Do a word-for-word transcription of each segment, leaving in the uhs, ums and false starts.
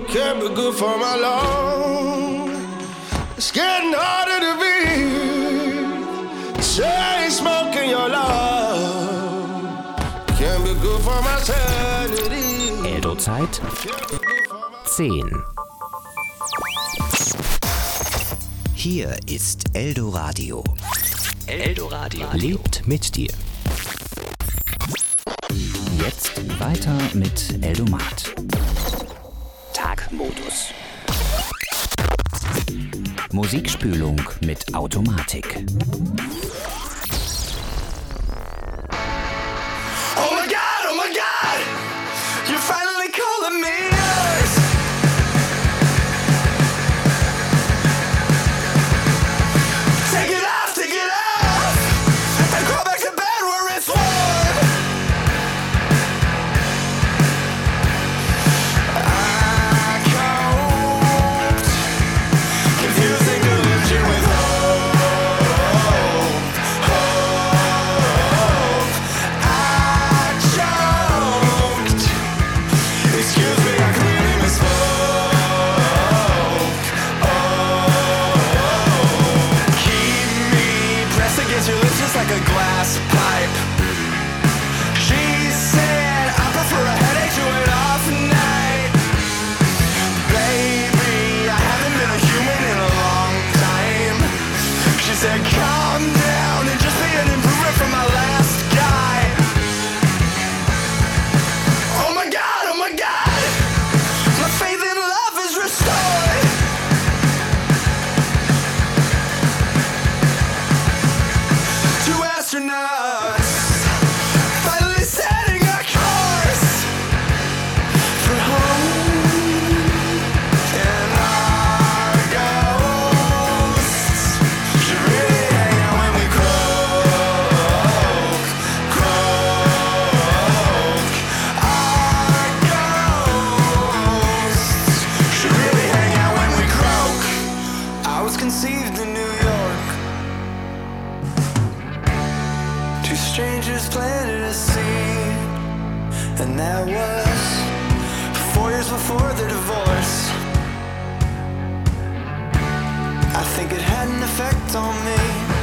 can't be good for my lungs. It's getting harder to breathe. Chain smoking your love can't be good for my sanity. Eldo-Zeit zehn. Hier ist Eldoradio. Eldoradio lebt mit dir. Jetzt weiter mit Eldomat. Tagmodus. Musikspülung mit Automatik. Oh my God, oh my God, you're finally calling me yours. Take it off, take it off, and crawl back to bed where it's warm. I coped, confusing delusion with hope, hope. I choked. Excuse me, I clearly misspoke. Oh, keep me pressed against your lips just like a glass pipe. She said I prefer a headache to an off night. Baby, I haven't been a human in a long time. She said calm down and just be an improvement from my last guy. Oh my God, oh my God, my faith in love is restored. Two astronauts finally setting a course for home. And our ghosts should really hang out when we croak, croak. Our ghosts should really hang out when we croak. I was conceived in New York. Two strangers planted a seed, and that was four years before their divorce. I think it had an effect on me.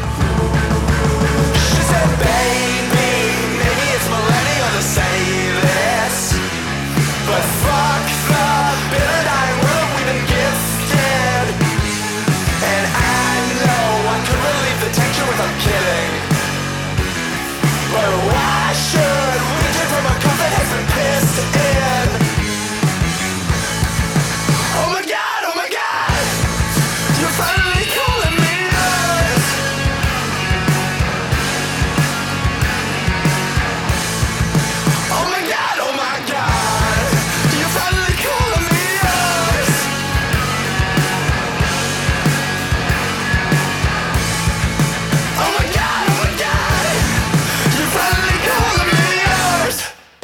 She said, baby, maybe it's millennial to say this, but fuck the bitter dying world we've been gifted. And I know I could relieve the tension without kidding, but why should we drink from a cup that has been pissed in? Oh my God, oh my God, you're finally calling me yours. Oh my God, oh my God, you're finally calling me yours. Oh my God, oh my God, you're finally calling me yours.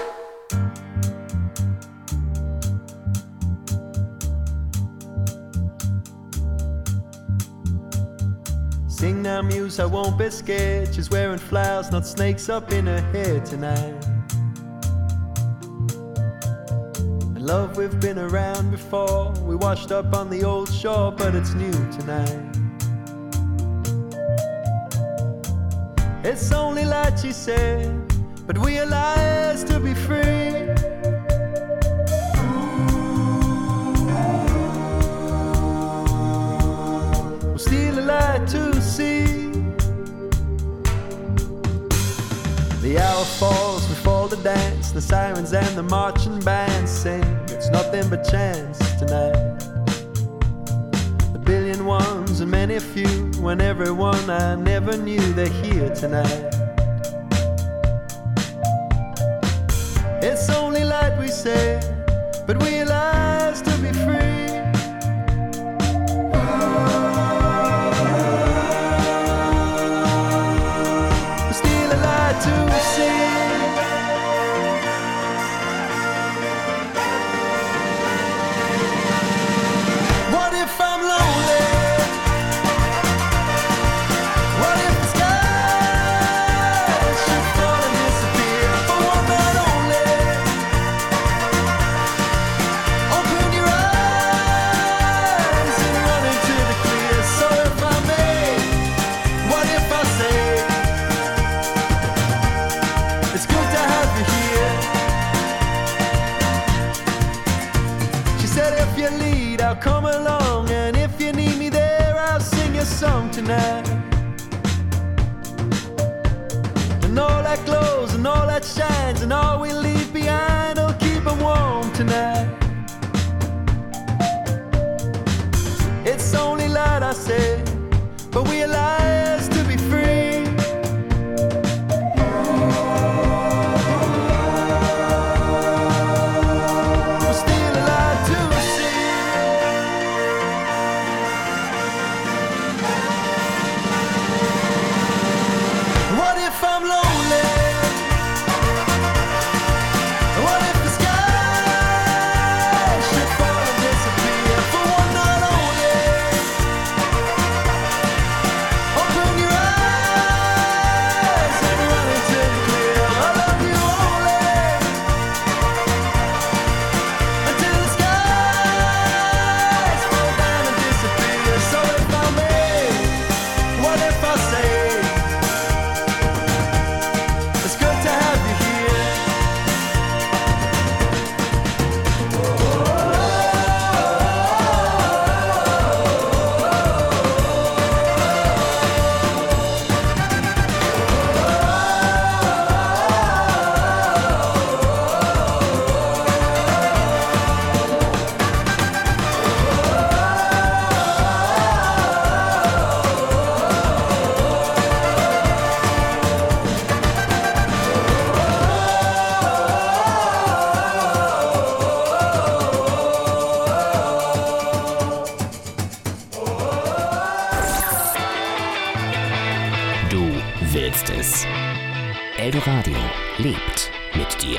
Sing now, muse, I won't be scared. She's wearing flowers, not snakes up in her hair tonight. And love, we've been around before. We washed up on the old shore, but it's new tonight. It's only light, she said, but we are liars to be free. We'll steal a light to see. The hour falls before the dance. The sirens and the marching bands sing. It's nothing but chance tonight. A billion ones and many few, when everyone I never knew they're here tonight. It's only light, we say, but we are liars to be free. We steal a light to see. What if I'm lonely? What if the sky should fall and disappear for one night only? you lead, I'll come along. And if you need me there, I'll sing your song tonight. And all that glows and all that shines and all we leave behind will keep 'em warm tonight. It's only light, I say, but we are liars to be free. We're still alive to see. What if I'm lonely? What if the sky should fall and disappear for one night only? Open your eyes and run into the clear. I love you only until the skies fall down and disappear. So if I may, what if I say it's good to have you here? Du willst es. Eldoradio lebt mit dir.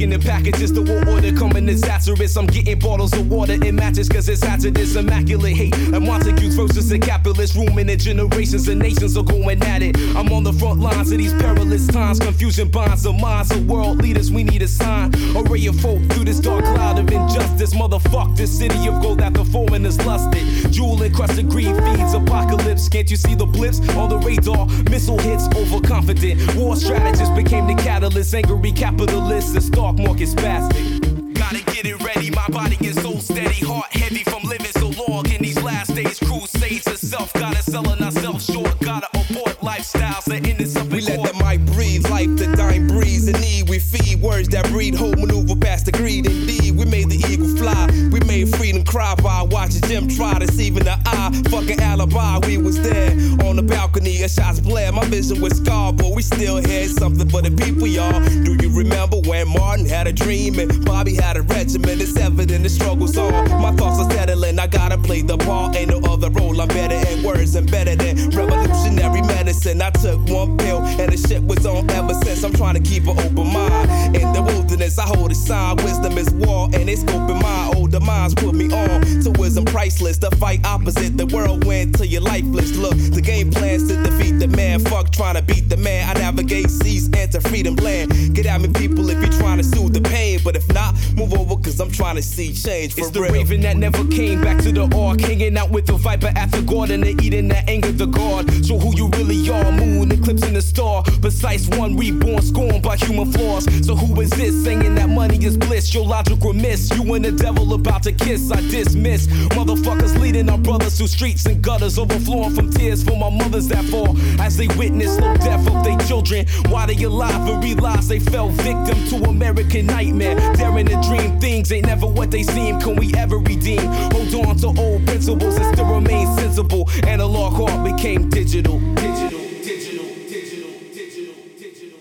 Packing the packages, the war order coming disastrous. I'm getting bottles of water in matches cause it's hazardous. Immaculate hate and Montagues versus the capitalist. Rooming in generations and nations are going at it. I'm on the front lines of these perilous times. Confusion bonds the minds of world leaders. We need a sign. Array of folk through this dark cloud of injustice. Motherfuck this city of gold that the foreigners lusted. Jewel encrusted greed feeds apocalypse. Can't you see the blips on the radar? Missile hits overconfident. War strategists became the catalyst. Angry capitalists. The stock market spastic. Gotta get it ready. My body is so steady. Heart heavy from living so long in these last days. Crusades itself. Gotta selling ourselves short. Gotta abort lifestyles that end us up in We let the mic breathe. Life the dying breeze. In need we feed. Words that breed hope. Maneuver past the greed. Indeed we made the eagle fly. We made freedom cry while watching Jim try deceiving the eye. Fucking alibi. We was there on the balcony. A shots blare. My vision was scarred, but we still had something for the people, y'all. Do you remember when Martin had a dream and Bobby had a regiment? It's evident the struggle's on. My thoughts are settling. I gotta play the part. Ain't no other role. I'm better at words and better than revolutionary medicine. I took one pill and the shit was on ever since. I'm trying to keep an open mind. In the wilderness, I hold a sign. Wisdom is war and it's open mind. Older minds put me on to wisdom priceless. The fight opposite the whirlwind till you're lifeless. Look, the game plans to defeat the man. Fuck trying to beat the man. I navigate seas, enter freedom land. Get at me, people, if you're trying to soothe the pain. But if not, move over, cause I'm trying to see change for it's real. It's the raven that never came back to the ark. Hanging out with the viper after God and the Eden that angered the God. Show who you really are. Moon eclipsing the star. Precise one reborn, scorned by human flaws. So who is this saying that money is bliss? Your logic remiss. You and the devil about to kiss. I dismiss motherfuckers leading our brothers through streets and gutters, overflowing from tears for my mothers that fall as they witness slow death of their children. Why they alive and realize they fell victim to American nightmare. Daring to dream things ain't never what they seem. Can we ever redeem? Hold on to old principles and still remain sensible. Analog heart became digital. Digital, digital, digital, digital, digital.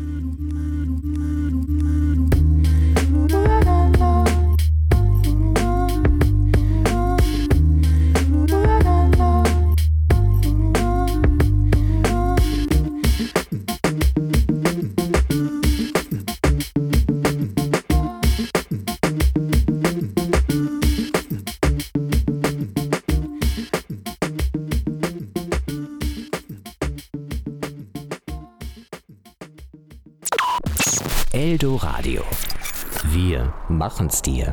Eldoradio. Wir machen's dir.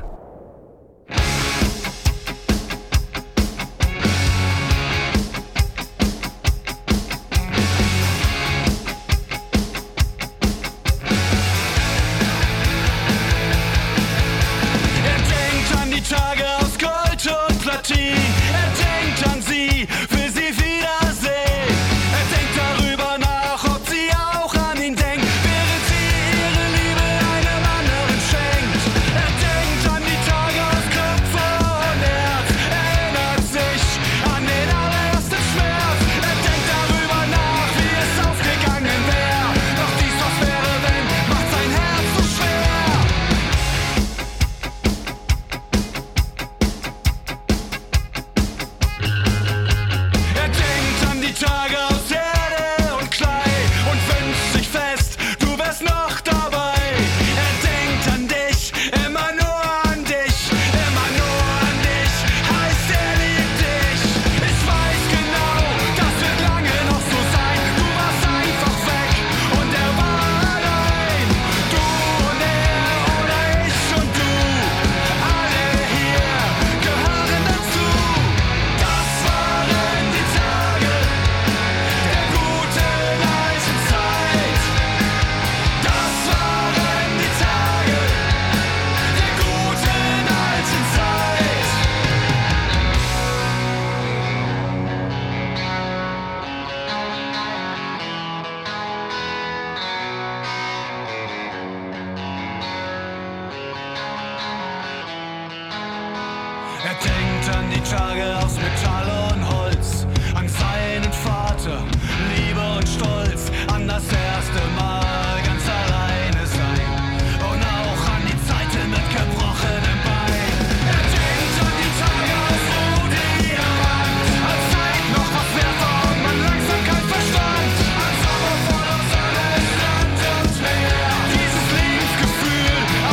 Er denkt an die Tage aus Metall und Holz, an seinen Vater, Liebe und Stolz, an das erste Mal ganz alleine sein und auch an die Zeiten mit gebrochenem Bein. Er denkt an die Tage aus Rudi am Rand, als Zeit noch was wert war und man langsam kein Verstand, an Sommer voller Sonne, Land und Meer. Dieses Lebensgefühl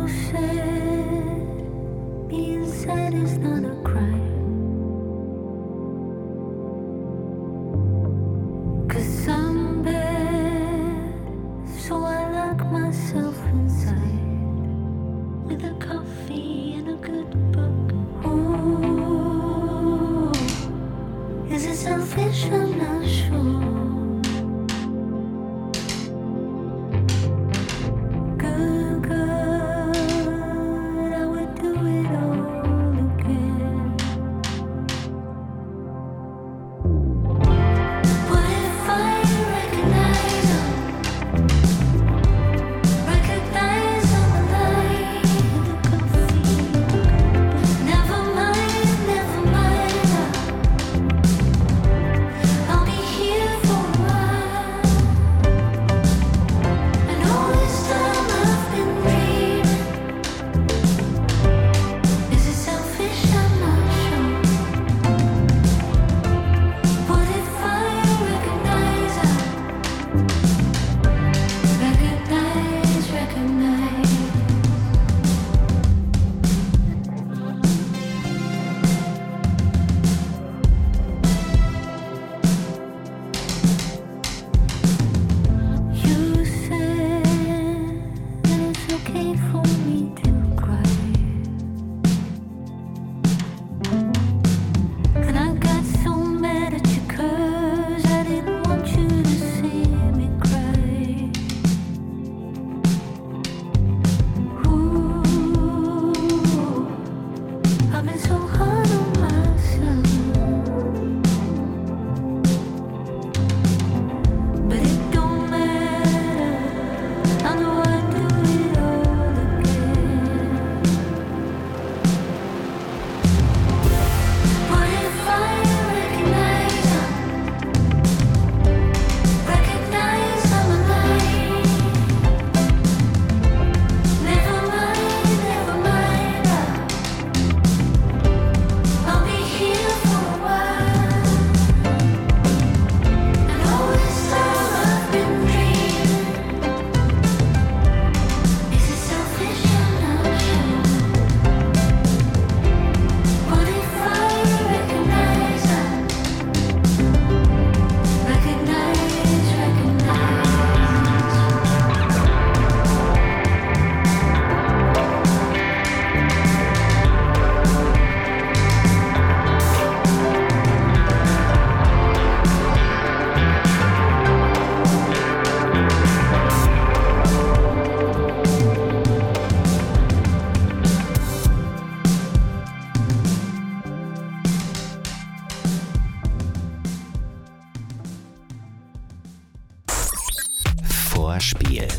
Vorspiel.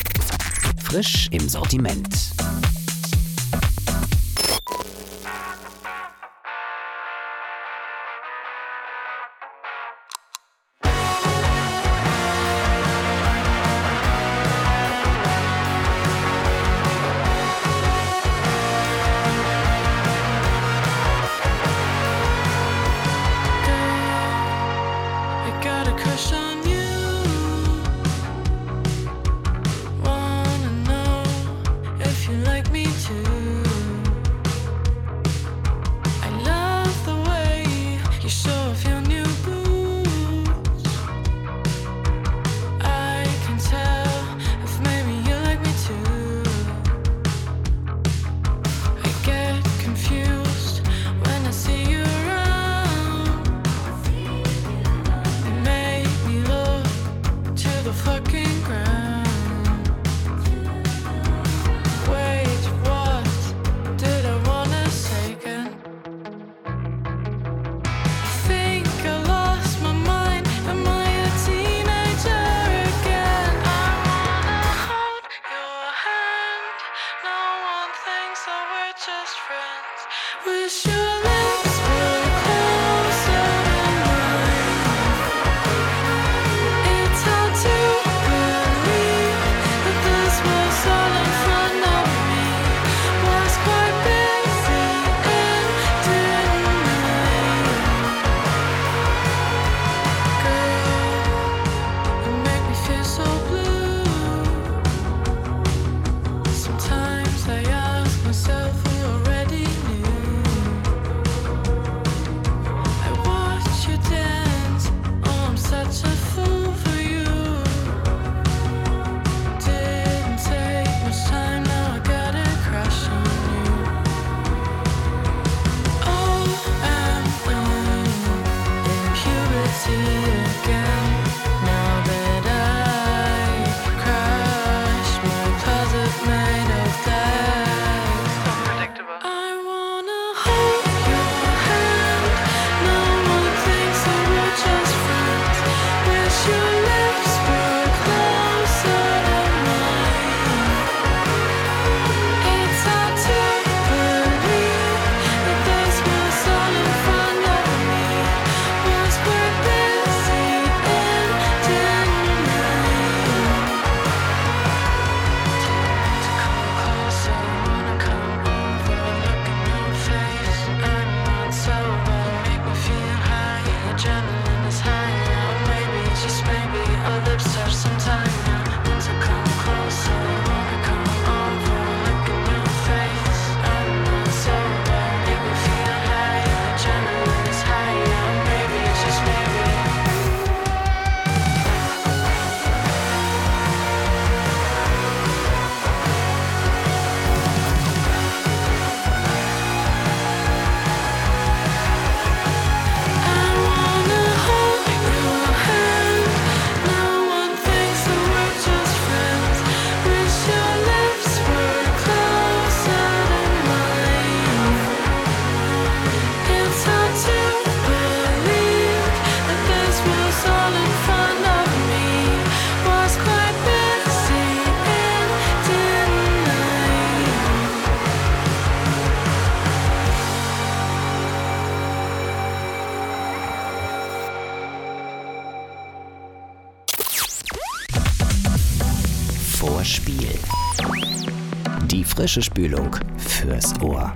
Frisch im Sortiment. Sometimes I ask Die frische Spülung fürs Ohr.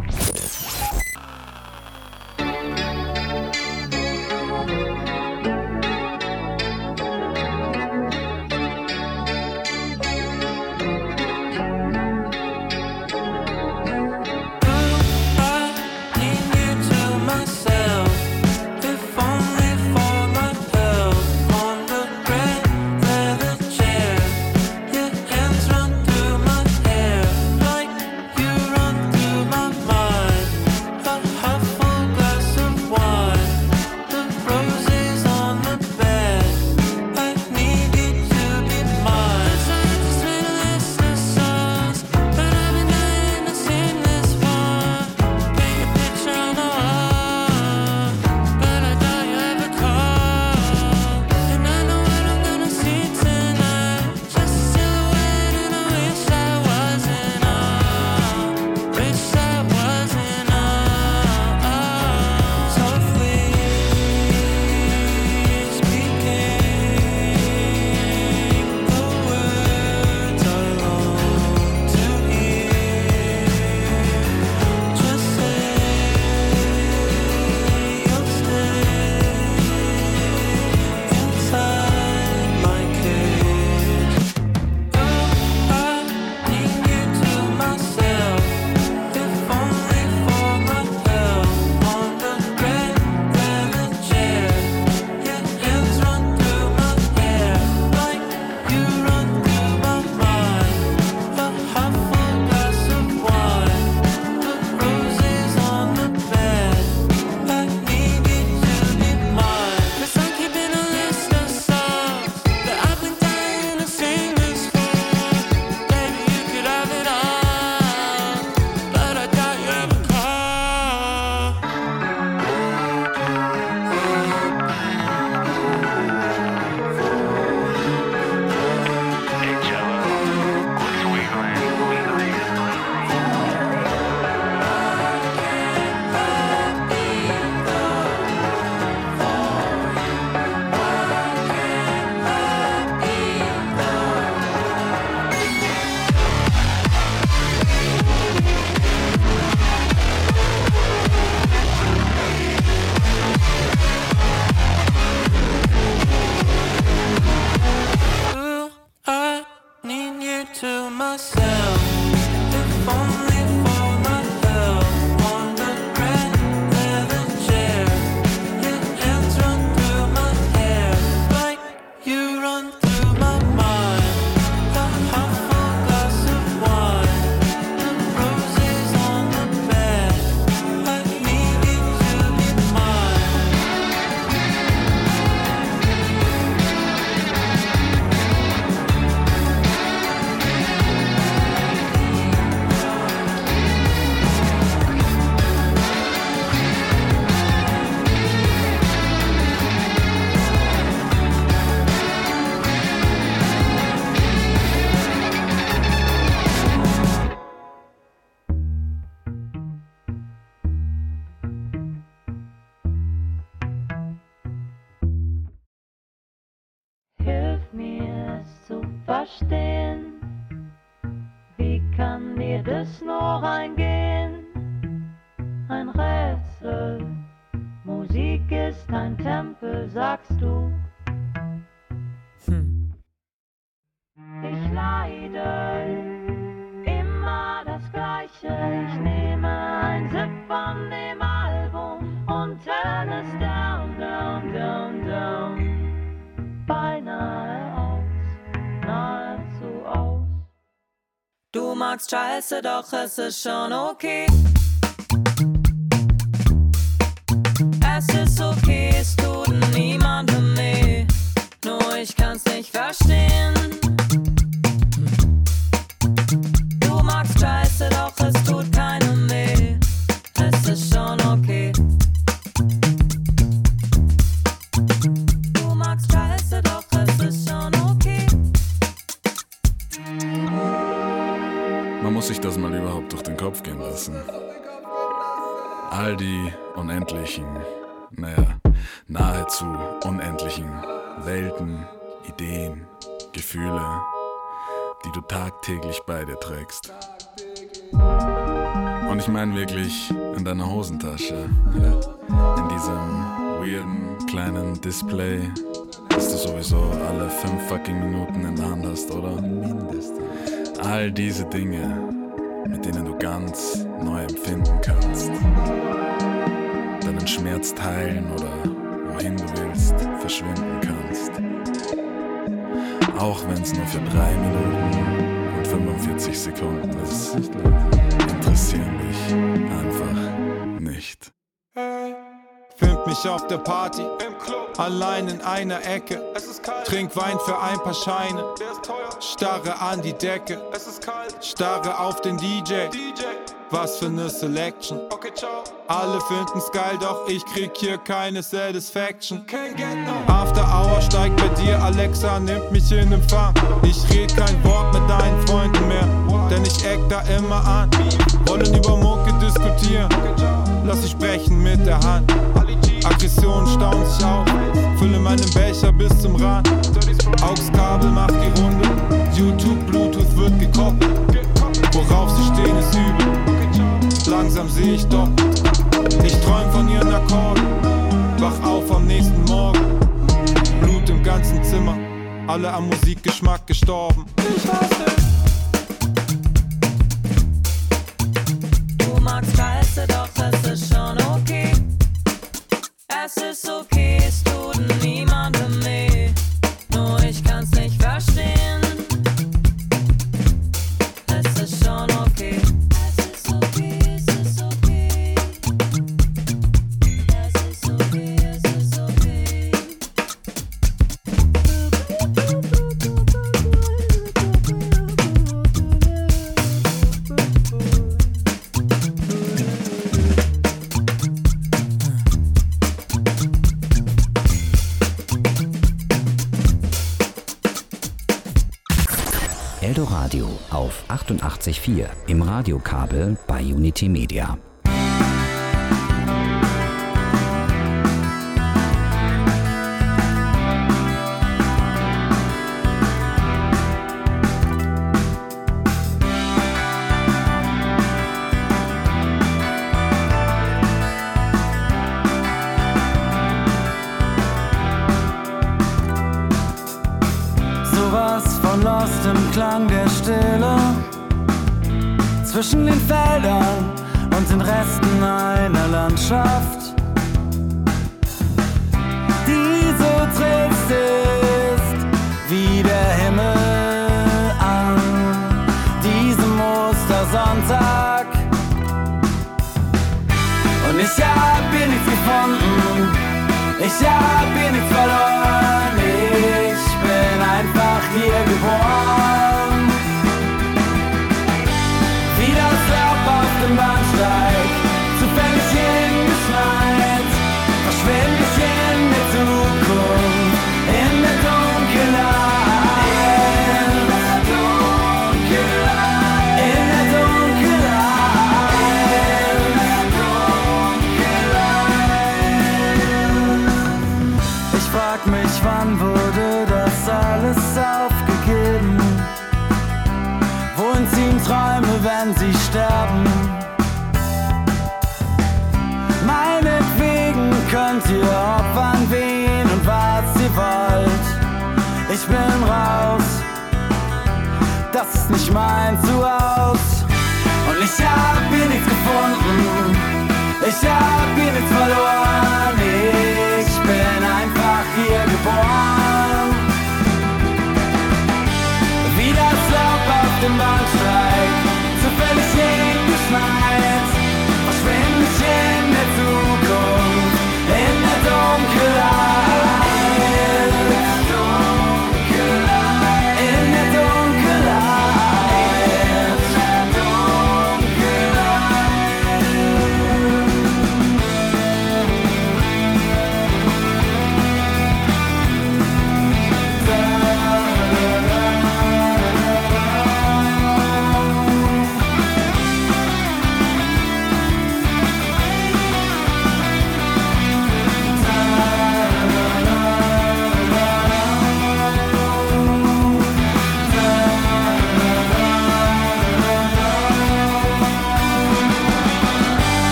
Verstehen, wie kann mir das noch eingehen? Ein Rätsel, Musik ist ein Tempel, sagst du. Hm. Ich leide immer das Gleiche. Ich nehme ein Sip von dem Album und turn es down, down, down, down. Beinahe aus, nahezu aus. Du magst Scheiße, doch es ist schon okay. Es ist okay, es tut niemandem weh. Nur ich kann's nicht verstehen. Du magst Scheiße, doch es tut keinem weh. Es ist schon okay. Du magst Scheiße, doch es ist schon okay. Man muss sich das mal überhaupt durch den Kopf gehen lassen. All die unendlichen, naja, nahezu unendlichen Welten, Ideen, Gefühle, die du tagtäglich bei dir trägst. Und ich meine wirklich in deiner Hosentasche. Ja. In diesem weirden kleinen Display, das du sowieso alle fünf fucking Minuten in der Hand hast, oder? Mindestens. All diese Dinge, mit denen du ganz neu empfinden kannst. Deinen Schmerz teilen oder wohin du willst verschwinden kannst. Auch wenn es nur für drei Minuten und fünfundvierzig Sekunden ist, interessieren dich einfach nicht. Find mich auf der Party, im Club, allein in einer Ecke. Es ist kalt. Trink Wein für ein paar Scheine, der ist teuer. Starre an die Decke, es ist kalt. Starre auf den D J, D J. Was für ne Selection. Okay, ciao. Alle finden's geil, doch ich krieg hier keine Satisfaction. Can't get no. After Hour steigt bei dir, Alexa nimmt mich in Empfang. Ich red kein Wort mit deinen Freunden mehr, denn ich eck da immer an. Wollen über Mucke diskutieren, lass sie sprechen mit der Hand. Aggression staunt sich auf, fülle meinen Becher bis zum Rand. Aux-Kabel macht die Runde, YouTube, Bluetooth wird gekoppelt. Worauf sie stehen ist übel, langsam seh ich doppelt. Ich träum von ihren Akkorden, wach auf am nächsten Morgen. Blut im ganzen Zimmer, alle am Musikgeschmack gestorben. Ich hasse. Du magst Scheiße, doch das ist schon okay. Es ist okay, es tut niemandem weh. Nur ich kann's nicht verstehen. Es ist schon okay. Es ist okay, es ist okay. Es ist okay, es ist okay. Eldoradio auf achtundachtzig Komma vier im Radiokabel bei Unity Media. Sowas von Lost im Klang der Stille zwischen den Feldern und den Resten einer Landschaft, die so trist ist wie der Himmel an diesem Ostersonntag. Und ich hab hier nichts gefunden, ich hab hier nichts verloren, ich bin einfach hier geboren. Wie das Laub auf dem Bahnsteig, zufällig hingeschneit, verschwind ich in der Zukunft, in der Dunkelheit. In der Dunkelheit. In der Dunkelheit. In der Dunkelheit. Ich frag mich, wann wurde das alles aufgegeben? Wohin ziehen Träume, wenn sie sterben? Meinetwegen könnt ihr opfern, wen und was ihr wollt. Ich bin raus, das ist nicht mein Zuhause. Und ich hab hier nichts gefunden, ich hab hier nichts verloren. Ich bin einfach hier geboren. Wie das Laub auf dem Bahnsteig, zufällig hingeschneit, verschwind ich in der Zukunft, in der Dunkelheit. In der Dunkelheit. In der Dunkelheit.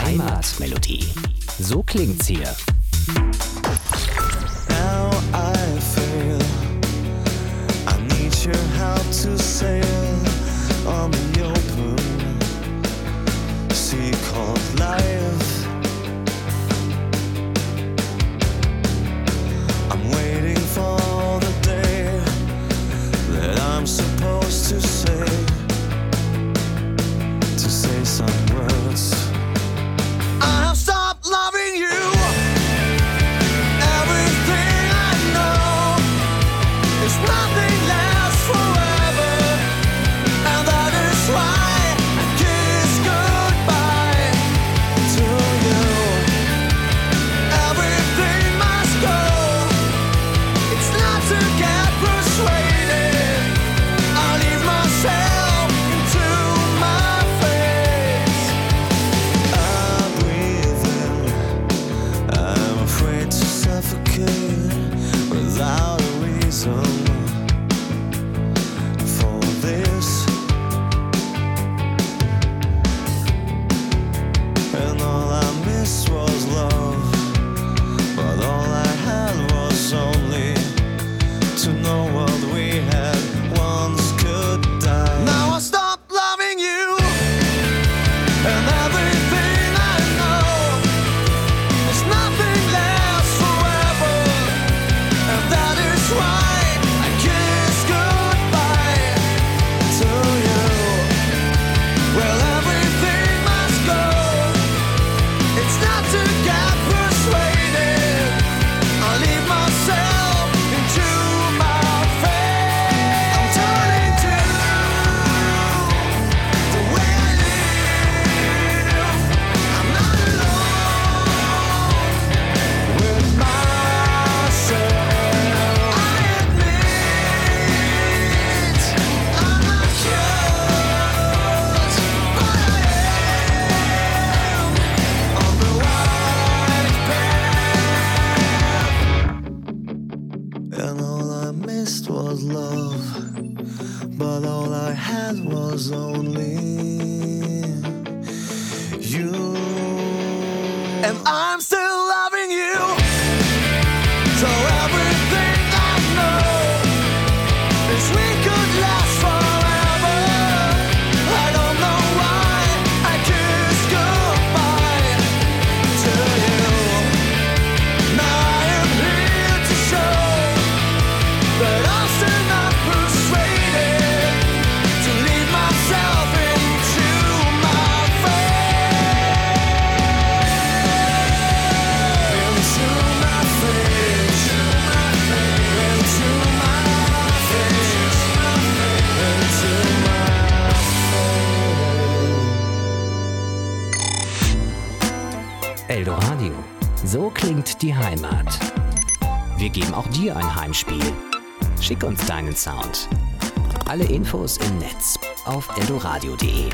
Heimatmelodie. So klingt's hier. Now I feel I need your help to sail on the open sea called life. I'm waiting for the day that I'm supposed to say, to say some words. I've stopped loving you. Everything I know is nothing lasts forever, and that is why I kiss goodbye to you. Everything must go. It's not to get persuaded. I leave myself into my face. I breathe in. I'm afraid to suffocate without a reason for this. And all I missed was love, but all I had was only to know what we had once could die. Now I stopped loving you, and everything I know is nothing lasts forever, and that is why I kiss goodbye to you. Well, everything must go. It's not to get persuaded. I leave myself into my fate. I'm turning to the way I live. I'm not alone with myself. I admit I'm not cured, but I am on the right path. And all I missed was love, but all I had was only you. And I'm still loving you. So everything I know is we could last forever. I don't know why I kiss goodbye to you. Now I am here to show that I'm still not persuaded to leave myself into my fate. Into my face. Into my face. Into my Eldoradio. So klingt die Heimat. Wir geben auch dir ein Heimspiel. Schick uns deinen Sound. Alle Infos im Netz auf eldoradio punkt de.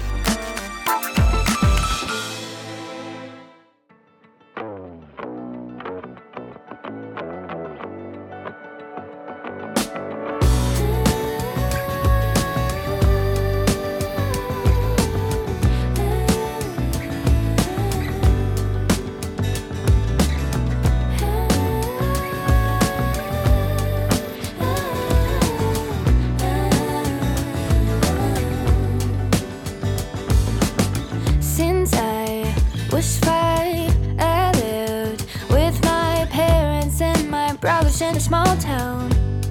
Since I was five, I lived with my parents and my brothers in a small town.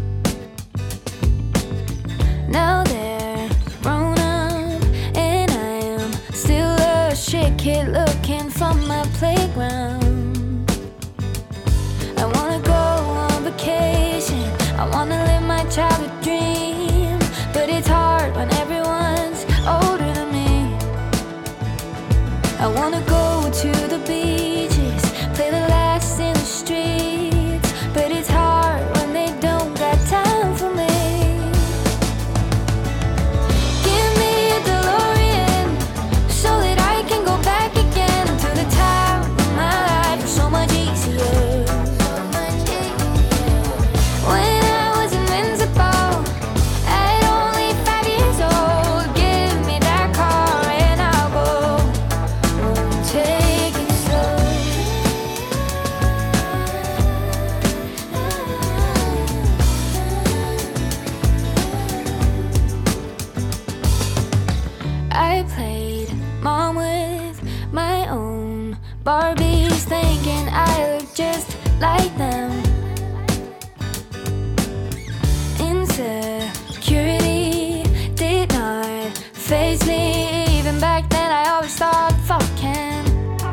Now they're grown up, and I am still a shit kid looking for my playground. I wanna go on vacation, I wanna live my childhood dream, but it's hard when everyone's older than me. I wanna go to the beaches, play the last in the streets, but it's hard when they don't got time for me. Give me a DeLorean so that I can go back again to the time of my life. I played mom with my own Barbies, thinking I look just like them. Insecurity did not faze me. Even back then I always thought, fuck Ken.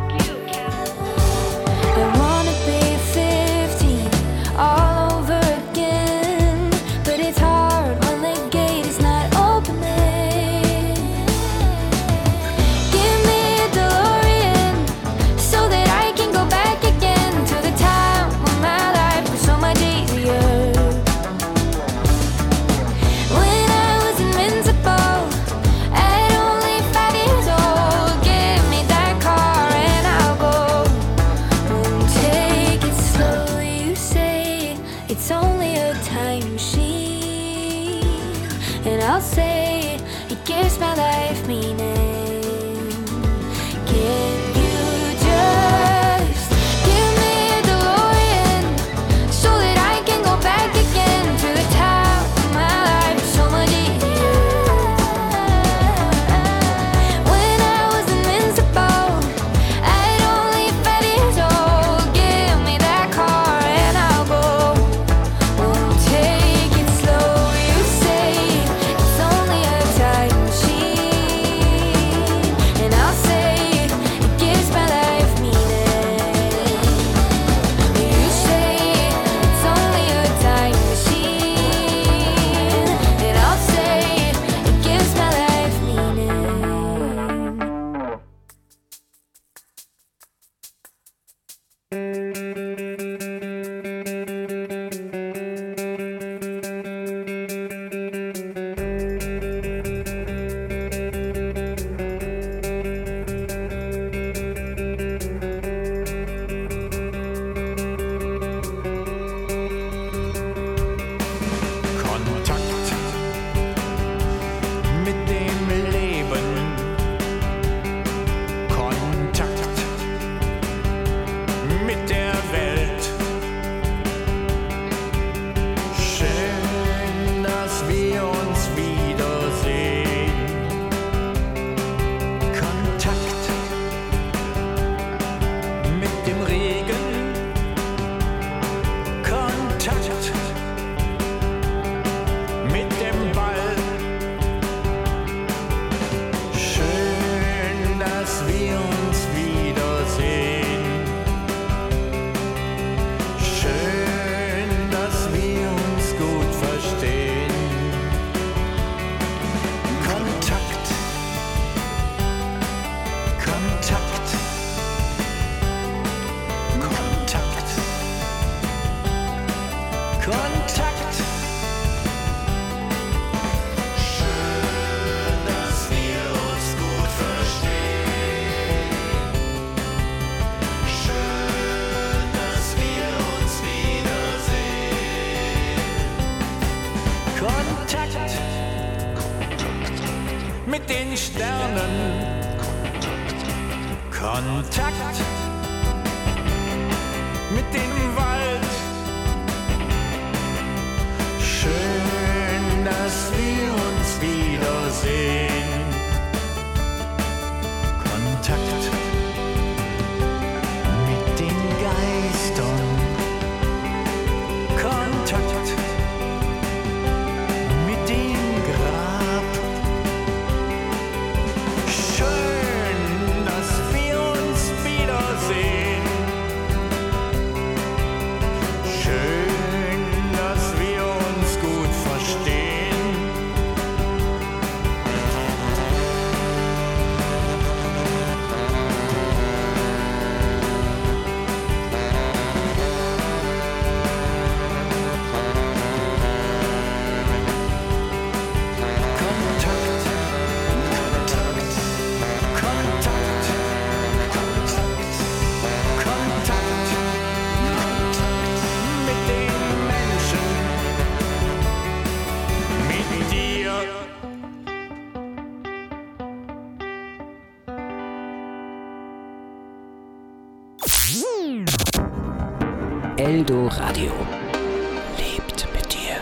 I wanna be fifteen all over again, but it's hard when the gate is not opening. Give me a DeLorean so that I can go back again to the time when my life was so much easier. When I was invincible at only five years old, give me that car and I'll go. Won't take it slow, you say it's only a time machine, and I'll say it gives my life meaning. Can you just give me a DeLorean so that I can go back again to the time when my life was so much easier? When I was invincible at only five years old, give me that car and I'll go. Won't take it slow, you say it's only a time machine, and I'll say it gives my life meaning. You say it's only a time machine, and I'll say it gives my life meaning. Kontakt mit dem Leben. Kontakt mit der Welt. Schön, dass wir uns wiedersehen. Kontakt mit dem Regen. Kontakt mit dem Ball. Schön, dass wir uns wiedersehen. Schön, dass wir uns gut verstehen. Kontakt. Kontakt. Kontakt. Kontakt. Schön, dass wir uns gut verstehen. Schön, dass wir uns wiedersehen. Kontakt mit den Sternen. Kontakt mit dem Wald. Schön, dass wir uns wiedersehen. Kontakt mit den Geistern. Kontakt mit dem Grab. Schön, dass wir uns wiedersehen. Schön, dass wir uns gut verstehen. Eldo Radio lebt mit dir.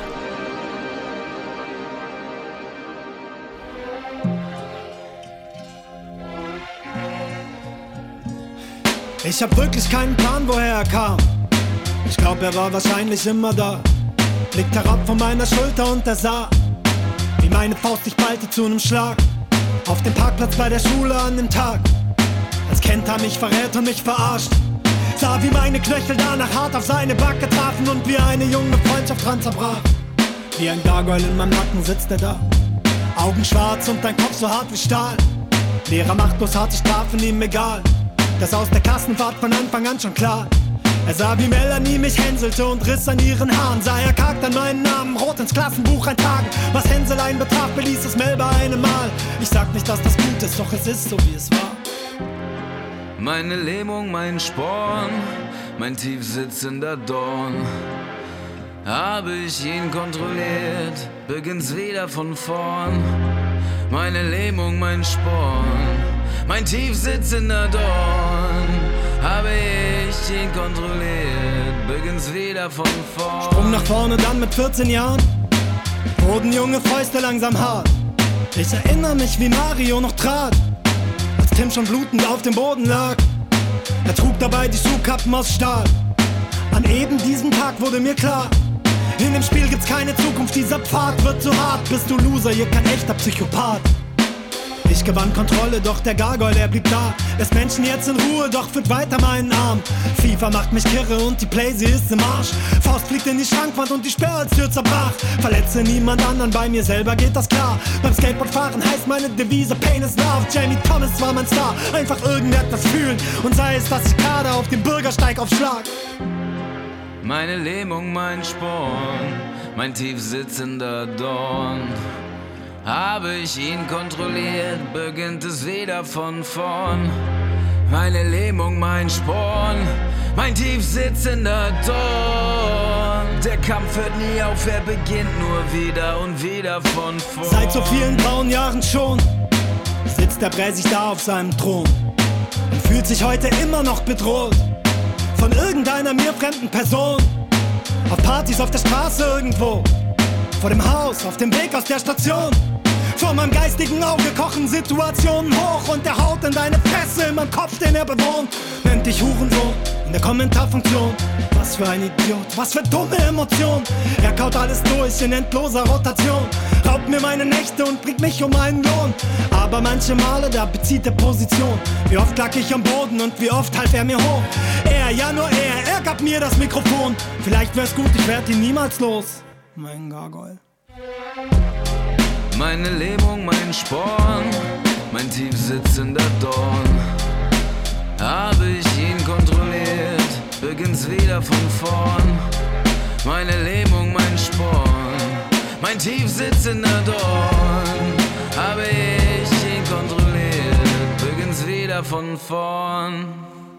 Ich hab wirklich keinen Plan, woher er kam. Ich glaub, er war wahrscheinlich immer da. Blickt herab von meiner Schulter und er sah, wie meine Faust sich ballte zu nem Schlag. Auf dem Parkplatz bei der Schule an dem Tag, als Kent er mich verrät und mich verarscht. Sah, wie meine Knöchel danach hart auf seine Backe trafen und wie eine junge Freundschaft dran zerbrach. Wie ein Gargoyle in meinem Nacken sitzt er da, Augen schwarz und dein Kopf so hart wie Stahl. Lehrer machtlos harte Strafen, ihm egal. Das aus der Klassenfahrt von Anfang an schon klar. Er sah, wie Melanie mich hänselte und riss an ihren Haaren. Sah er kargt an meinen Namen, rot ins Klassenbuch eintragen. Was Hänselein betraf, beließ es Mel bei einem Mal. Ich sag nicht, dass das gut ist, doch es ist so, wie es war. Meine Lähmung, mein Sporn, mein tief sitzender Dorn. Habe ich ihn kontrolliert, beginnt's wieder von vorn. Meine Lähmung, mein Sporn, mein tief sitzender Dorn. Habe ich ihn kontrolliert, beginnt's wieder von vorn. Sprung nach vorne, dann mit vierzehn Jahren wurden junge Fäuste langsam hart. Ich erinnere mich, wie Mario noch trat, als Tim schon blutend auf dem Boden lag. Er trug dabei die Schuhkappen aus Stahl. An eben diesem Tag wurde mir klar, in dem Spiel gibt's keine Zukunft, dieser Pfad wird zu hart. Bist du Loser, hier kein echter Psychopath. Ich gewann Kontrolle, doch der Gargoyle, er blieb da. Lässt Menschen jetzt in Ruhe, doch führt weiter meinen Arm. FIFA macht mich kirre und die Play, sie ist im Arsch. Faust fliegt in die Schrankwand und die Sperrholztür zerbrach. Verletze niemand anderen, bei mir selber geht das klar. Beim Skateboardfahren heißt meine Devise Pain is Love. Jamie Thomas war mein Star, einfach irgendetwas fühlen. Und sei es, dass ich gerade auf dem Bürgersteig aufschlag. Meine Lähmung, mein Sporn, mein tief sitzender Dorn. Habe ich ihn kontrolliert, beginnt es wieder von vorn. Meine Lähmung, mein Sporn, mein tief sitzender Dorn. Der Kampf hört nie auf, er beginnt nur wieder und wieder von vorn. Seit so vielen grauen Jahren schon sitzt der Präsident da auf seinem Thron und fühlt sich heute immer noch bedroht von irgendeiner mir fremden Person. Auf Partys, auf der Straße irgendwo, vor dem Haus, auf dem Weg aus der Station. Vor meinem geistigen Auge kochen Situationen hoch und er haut in deine Fresse in meinem Kopf, den er bewohnt. Nennt dich Hurensohn in der Kommentarfunktion. Was für ein Idiot, was für dumme Emotionen. Er kaut alles durch in endloser Rotation, raubt mir meine Nächte und bringt mich um einen Lohn. Aber manche Male, da bezieht er Position. Wie oft lag ich am Boden und wie oft half er mir hoch. Er, ja nur er, er gab mir das Mikrofon. Vielleicht wär's gut, ich werd ihn niemals los, mein Gargoyle. Meine Lähmung, mein Sporn, mein tief sitzender Dorn. Habe ich ihn kontrolliert, beginnt's wieder von vorn. Meine Lähmung, mein Sporn, mein tief sitzender Dorn. Habe ich ihn kontrolliert, beginnt's wieder von vorn.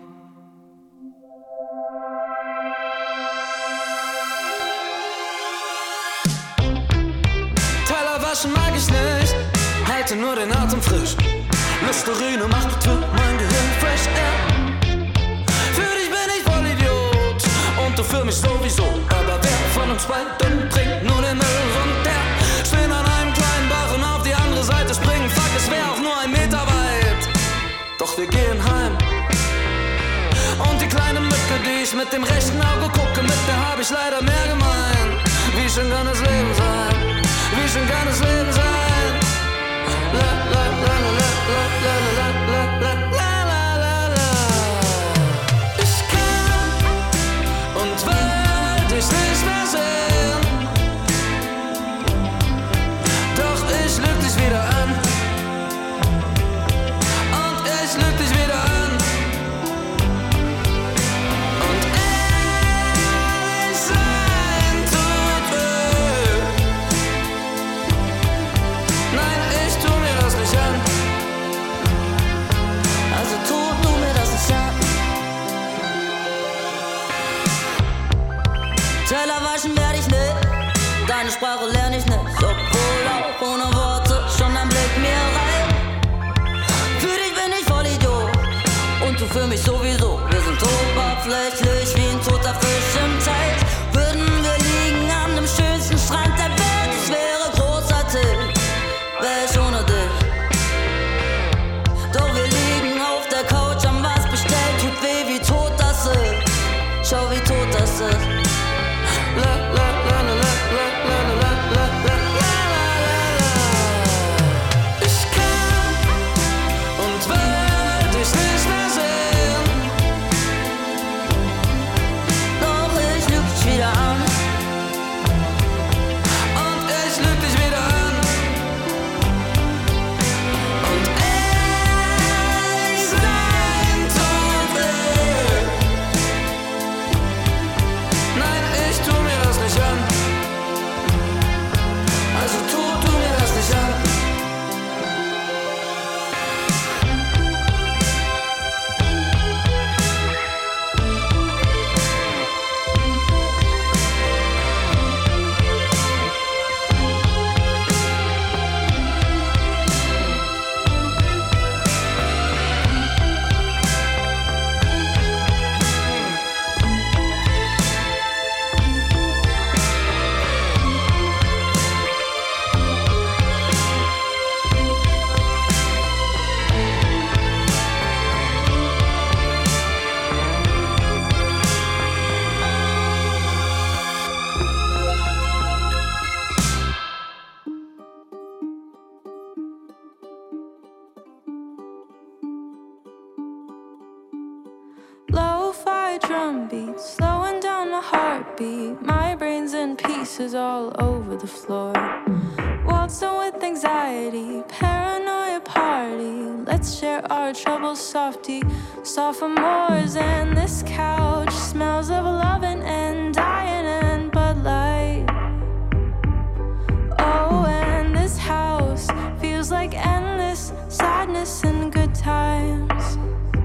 Waschen mag ich nicht, halte nur den Atem frisch. Listerine macht mit mein Gehirn fresh air. Für dich bin ich voll Idiot und du für mich sowieso. Aber wer von uns beiden bringt nur den Müll runter? Stehen an einem kleinen Bach und auf die andere Seite springen. Fuck, es wär auch nur ein Meter weit. Doch wir gehen heim. Und die kleine Mücke, die ich mit dem rechten Auge gucke, mit der hab ich leider mehr gemein. Wie schön kann das Leben sein? Wie schön kann das Leben sein? La la la la la la la la la la la la. Ich kann und will dich nicht mehr sehen. Doch ich lüg dich wieder an. Und ich lüg dich wieder an. Und ehrlich sein tut weh. Nein, ich tu mir das nicht an. Also tu du mir das nicht an. Teller waschen werd ich nicht, deine Sprache lern ich nicht. Obwohl auch ohne Worte schon ein Blick mir reicht. Für dich bin ich voll Idiot und du für mich sowieso. Wir sind oberflächlich wie ein toter Fisch im Teich. Würden wir liegen an dem schönsten Strand der Welt, es wäre großartig. Wär ich ohne dich. Doch wir liegen auf der Couch, haben was bestellt, tut weh wie drum beat, slowing down my heartbeat. My brain's in pieces all over the floor. Waltzing with anxiety, paranoia party. Let's share our troubles, softy, sophomores. And this couch smells of loving and dying and Bud Light. Oh, and this house feels like endless sadness and good times.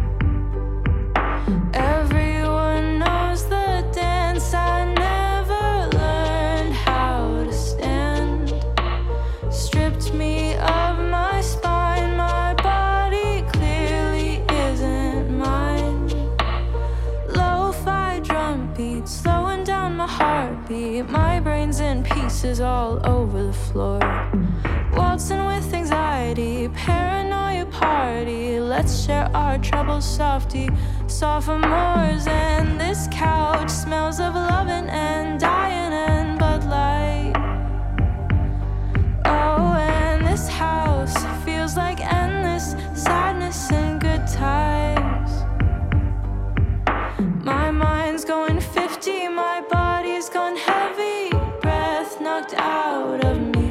Everyone knows the dance. I never learned how to stand. Stripped me of my spine. My body clearly isn't mine. Lo-fi drum beats, slowing down my heartbeat. My brain's in pieces all over the floor. Waltzing with anxiety, paranoia party. Let's share our troubles, softy, sophomores. And this couch smells of loving and dying and Bud Light. Oh, and this house feels like endless sadness and good times. My mind's going fifty, my body's gone heavy. Breath knocked out of me.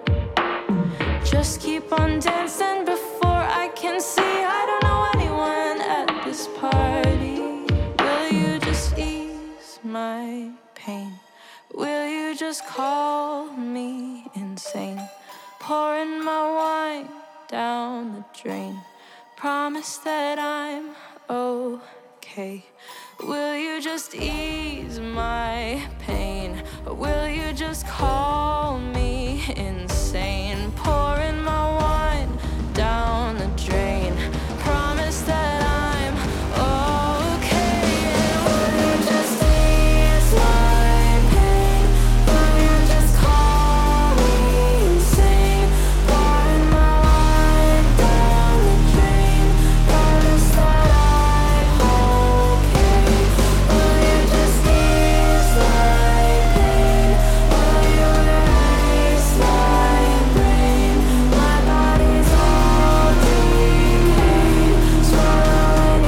Just keep on dancing before I can see. I don't know anyone at this party. Will you just ease my pain? Will you just call me insane? Pouring my wine down the drain. Promise that I'm okay. Will you just ease my pain? Or will you just call me insane? Pouring my wine down the drain. Promise that I'm okay. And will you just ease my pain? Will you just call me insane? Pouring my wine down the drain. Promise that I'm okay. Will you just ease my pain? Will you erase my brain? My body's all decayed, swallowing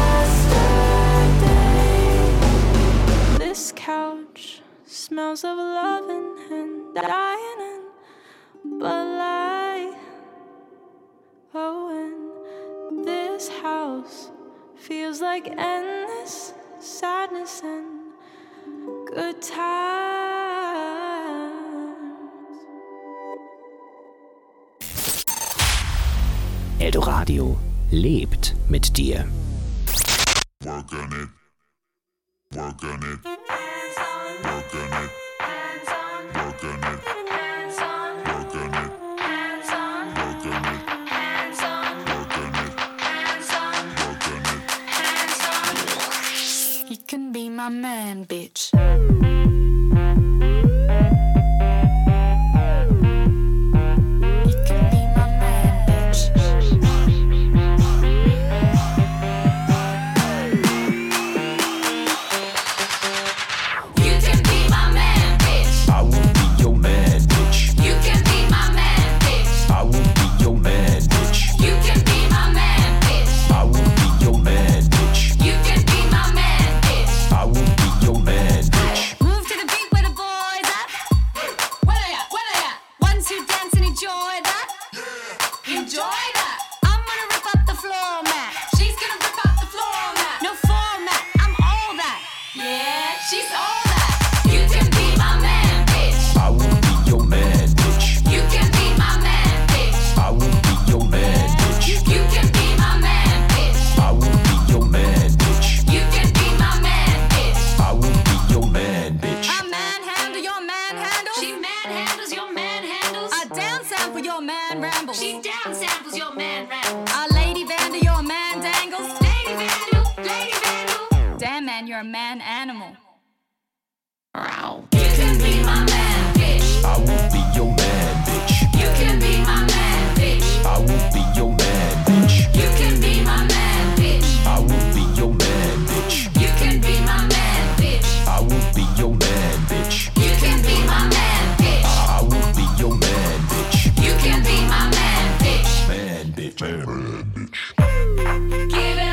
yesterday. This couch smells of loving and dying and Bud Light. Oh, and this house feels like endless sadness and good times. Eldoradio lebt mit dir. Work on it. Work on it. Work on it. Work on it. Work on it. Work on it. You can be my man, bitch. Man, bitch. Man, bitch. Give it